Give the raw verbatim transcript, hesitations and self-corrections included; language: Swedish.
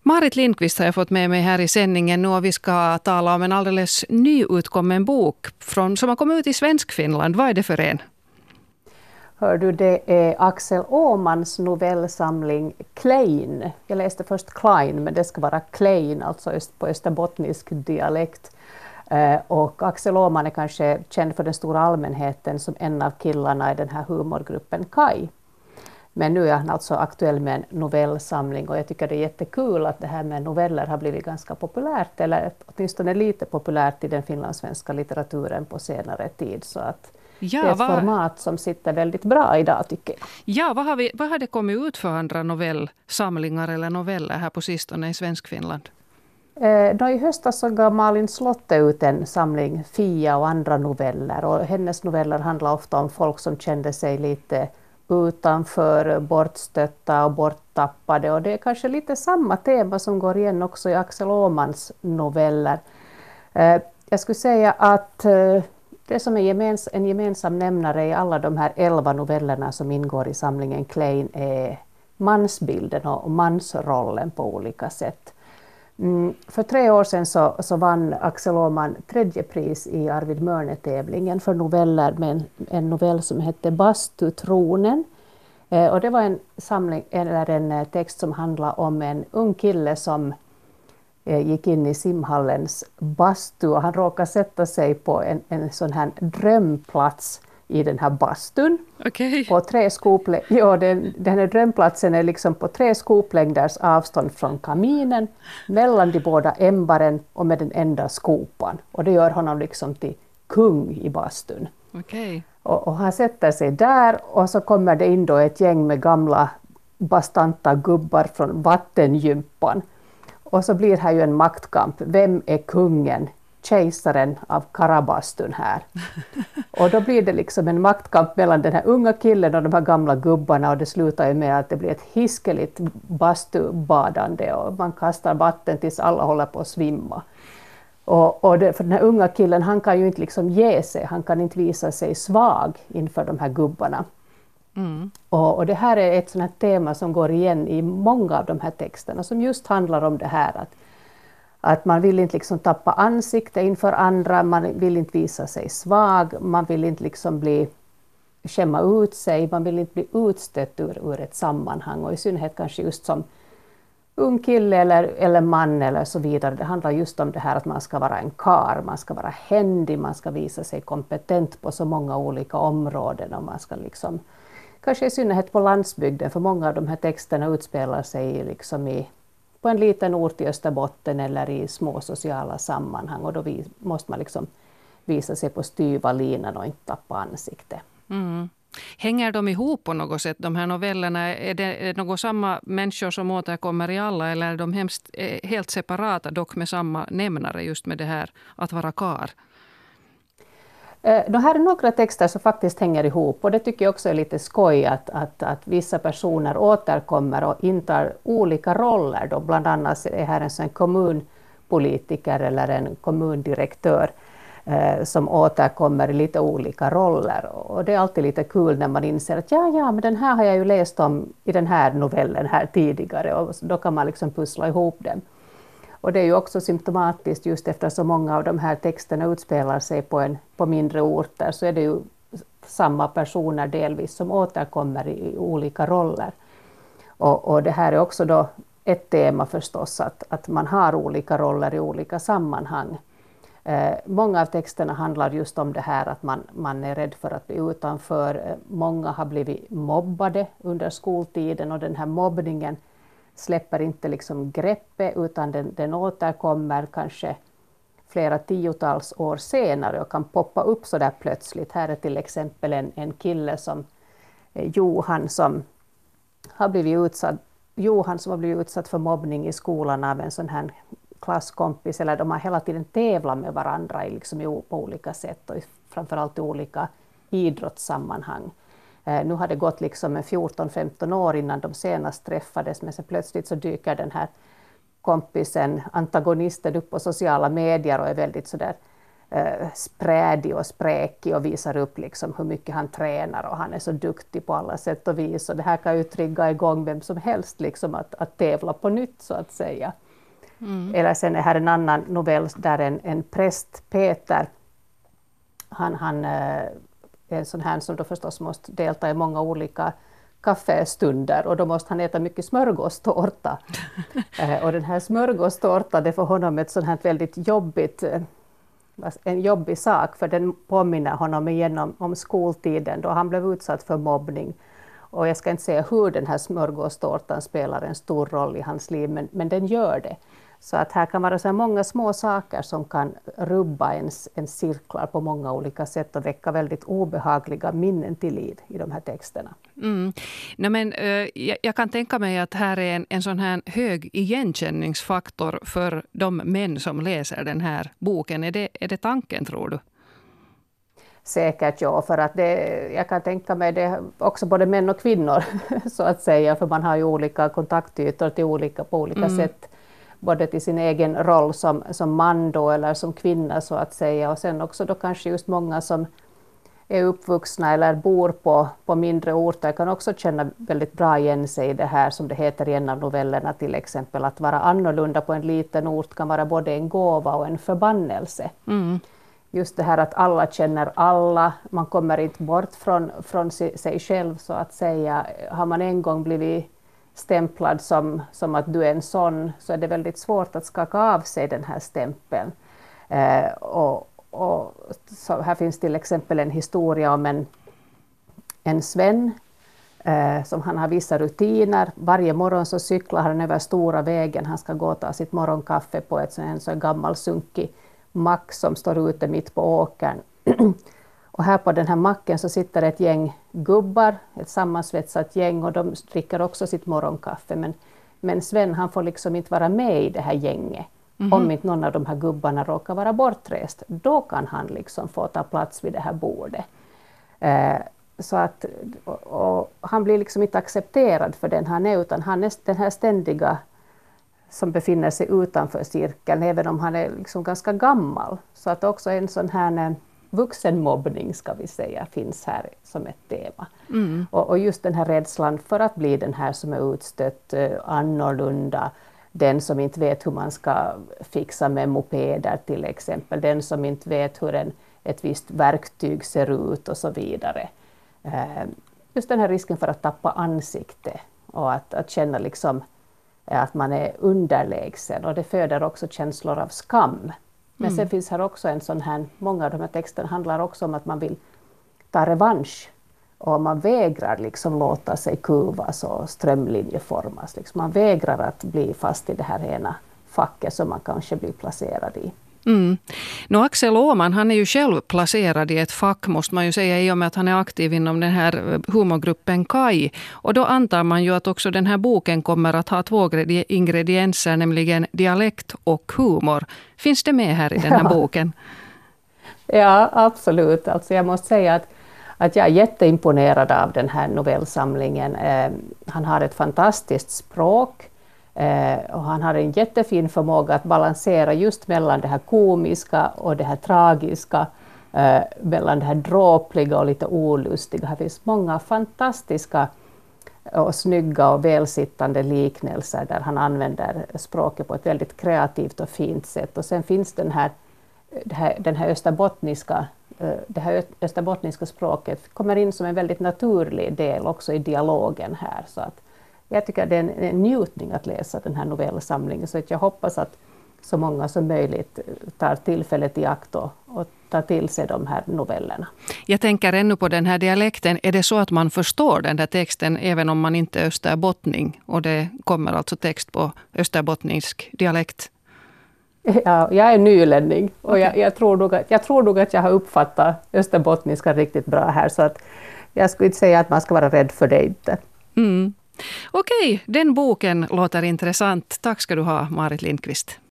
Marit Lindqvist har jag fått med mig här i sändningen nu, och vi ska tala om en alldeles nyutkommen bok från, som har kommit ut i Svenskfinland. Vad är det för en? Hör du, det är Axel Åhmans novellsamling Klein. Jag läste först Klein, men det ska vara Klein, alltså på österbottnisk dialekt. Och Axel Åhman är kanske känd för den stora allmänheten som en av killarna i den här humorgruppen Kai. Men nu är han alltså aktuell med en novellsamling, och jag tycker det är jättekul att det här med noveller har blivit ganska populärt, eller åtminstone lite populärt i den finlandssvenska litteraturen på senare tid. Så att ja, det är ett vad... format som sitter väldigt bra idag, tycker jag. Ja, vad har, vi, vad har det kommit ut för andra novellsamlingar eller noveller här på sistone i Svenskfinland? Eh, då I höstas så gav Malin Slotte ut en samling Fia och andra noveller, och hennes noveller handlar ofta om folk som kände sig lite utanför, bortstötta och borttappade, och det är kanske lite samma tema som går igen också i Axel Åhmans noveller. Eh, jag skulle säga att eh, det som är gemens, en gemensam nämnare i alla de här elva novellerna som ingår i samlingen Klein är mansbilden och mansrollen på olika sätt. Mm, för tre år sedan så, så vann Axel Åhman tredje pris i Arvid Mörne-tävlingen för noveller med en, en novell som hette Bastutronen. Eh, och det var en samling, eller en text som handlar om en ung kille som eh, gick in i simhallens bastu, och han råkade sätta sig på en, en sån här drömplats i den här bastun. Okay. På tre skoplä- ja, den, den här drömplatsen är liksom på tre skoplängders avstånd från kaminen, mellan de båda ämbaren och med den enda skopan. Och det gör honom liksom till kung i bastun. Okay. Och, och han sätter sig där, och så kommer det in då ett gäng med gamla bastanta gubbar från vattengympan. Och så blir här ju en maktkamp. Vem är kungen? Kejsaren av Karabastun här. Och då blir det liksom en maktkamp mellan den här unga killen och de här gamla gubbarna, och det slutar ju med att det blir ett hiskeligt bastubadande, och man kastar vatten tills alla håller på att svimma. Och, och det, för den här unga killen, han kan ju inte liksom ge sig, han kan inte visa sig svag inför de här gubbarna. Mm. Och, och det här är ett sånt här tema som går igen i många av de här texterna, som just handlar om det här att Att man vill inte liksom tappa ansikte inför andra, man vill inte visa sig svag, man vill inte liksom bli, skämma ut sig, man vill inte bli utstött ur, ur ett sammanhang. Och i synnerhet kanske just som ung kille eller, eller man eller så vidare. Det handlar just om det här att man ska vara en kar, man ska vara händig, man ska visa sig kompetent på så många olika områden. Och man ska liksom, kanske i synnerhet på landsbygden, för många av de här texterna utspelar sig liksom i på en liten ort i Österbotten eller i små sociala sammanhang, och då vi, måste man liksom visa sig på styva linan och inte tappa ansikte. Mm. Hänger de ihop på något sätt, de här novellerna? Är det, är det något samma människor som återkommer i alla, eller är de hemskt, helt separata, dock med samma nämnare, just med det här att vara kar? Det här är några texter som faktiskt hänger ihop, och det tycker jag också är lite skoj att, att, att vissa personer återkommer och intar olika roller. Då. Bland annat är här en sån kommunpolitiker eller en kommundirektör eh, som återkommer i lite olika roller. Och det är alltid lite kul när man inser att ja, ja, men den här har jag ju läst om i den här novellen här tidigare, och då kan man liksom pussla ihop den. Och det är ju också symptomatiskt, just eftersom många av de här texterna utspelar sig på, en, på mindre orter, så är det ju samma personer delvis som återkommer i olika roller. Och, och det här är också då ett tema förstås, att, att man har olika roller i olika sammanhang. Eh, många av texterna handlar just om det här att man, man är rädd för att bli utanför. Eh, många har blivit mobbade under skoltiden, och den här mobbningen släpper inte liksom greppet, utan den, den återkommer kanske flera tiotals år senare och kan poppa upp så där plötsligt. Här är till exempel en, en kille som eh, Johan som har blivit utsatt Johan som har blivit utsatt för mobbning i skolan av en sån här klasskompis, eller de har hela tiden tävlat med varandra i, liksom, i, på olika sätt, och framförallt i olika idrottssammanhang. Nu har det gått liksom fjorton femton år innan de senast träffades, men så plötsligt så dyker den här kompisen, antagonisten, upp på sociala medier och är väldigt sådär eh, sprädig och spräkig och visar upp liksom hur mycket han tränar och han är så duktig på alla sätt och vis. Och det här kan ju trigga igång vem som helst liksom att, att tävla på nytt så att säga. Mm. Eller sen är här en annan novell där en, en präst, Peter, han, han är en sån här som då förstås måste delta i många olika kaffestunder och då måste han äta mycket smörgåstårta. Och den här smörgåstårta, det är för honom ett sånt här väldigt jobbigt, en jobbig sak, för den påminner honom igenom om skoltiden då han blev utsatt för mobbning. Och jag ska inte säga hur den här smörgåstårtan spelar en stor roll i hans liv, men, men den gör det. Så att här kan vara så här många små saker som kan rubba ens, ens cirklar på många olika sätt och väcka väldigt obehagliga minnen till liv i de här texterna. Mm. No, men, uh, jag, jag kan tänka mig att här är en, en sån här hög igenkänningsfaktor för de män som läser den här boken. Är det, är det tanken, tror du? Säkert ja, för att det, jag kan tänka mig det också både män och kvinnor så att säga, för man har ju olika kontaktytor till olika, på olika mm. sätt. Både till sin egen roll som, som man då, eller som kvinna så att säga. Och sen också då kanske just många som är uppvuxna eller bor på, på mindre orter kan också känna väldigt bra igen sig i det här som det heter i en av novellerna till exempel. Att vara annorlunda på en liten ort kan vara både en gåva och en förbannelse. Mm. Just det här att alla känner alla, man kommer inte bort från, från sig själv så att säga. Har man en gång blivit stämplad som, som att du är en sån, så är det väldigt svårt att skaka av sig den här stämpeln. Eh, och, och, så här finns till exempel en historia om en, en Sven eh, som han har vissa rutiner. Varje morgon så cyklar han över stora vägen, han ska gå och ta sitt morgonkaffe på ett sån, en sån gammal sunkig mack som står ute mitt på åkern. Och här på den här macken så sitter ett gäng gubbar, ett sammansvetsat gäng, och de dricker också sitt morgonkaffe. Men, men Sven han får liksom inte vara med i det här gänget. Mm-hmm. Om inte någon av de här gubbarna råkar vara bortrest, då kan han liksom få ta plats vid det här bordet. Eh, så att, och, och han blir liksom inte accepterad för den han är, utan han är den här ständiga som befinner sig utanför cirkeln, även om han är liksom ganska gammal. Så att också en sån här vuxenmobbning ska vi säga finns här som ett tema. Mm. Och, och just den här rädslan för att bli den här som är utstött, eh, annorlunda, den som inte vet hur man ska fixa med mopeder till exempel, den som inte vet hur en, ett visst verktyg ser ut och så vidare. Eh, just den här risken för att tappa ansikte och att, att känna liksom att man är underlägsen, och det föder också känslor av skam. Men mm. sen finns här också en sån här, många av de här texterna handlar också om att man vill ta revansch och man vägrar liksom låta sig kuvas och strömlinjeformas. Liksom man vägrar att bli fast i det här ena facket som man kanske blir placerad i. Mm. Nå, Axel Åhman, han är ju själv placerad i ett fack, måste man ju säga, i och med att han är aktiv inom den här humorgruppen Kaj. Och då antar man ju att också den här boken kommer att ha två ingredienser, nämligen dialekt och humor. Finns det med här i den här ja. boken? Ja, absolut. Alltså jag måste säga att, att jag är jätteimponerad av den här novellsamlingen. Eh, han har ett fantastiskt språk. Eh, och han har en jättefin förmåga att balansera just mellan det här komiska och det här tragiska, eh, mellan det här dråpliga och lite olustiga. Här finns många fantastiska och snygga och välsittande liknelser där han använder språket på ett väldigt kreativt och fint sätt. Och sen finns den här, det här, den här österbottniska, eh, det här österbottniska språket kommer in som en väldigt naturlig del också i dialogen här. Så att jag tycker det är en, en njutning att läsa den här novellsamlingen, så att jag hoppas att så många som möjligt tar tillfället i akt och, och tar till sig de här novellerna. Jag tänker ännu på den här dialekten. Är det så att man förstår den här texten även om man inte är österbottning, och det kommer alltså text på österbottnisk dialekt? Ja, jag är nylänning och okay. jag, jag, tror nog att, jag tror nog att jag har uppfattat österbottniska riktigt bra här, så att jag skulle inte säga att man ska vara rädd för det inte. Mm. Okej, den boken låter intressant. Tack ska du ha, Marit Lindqvist.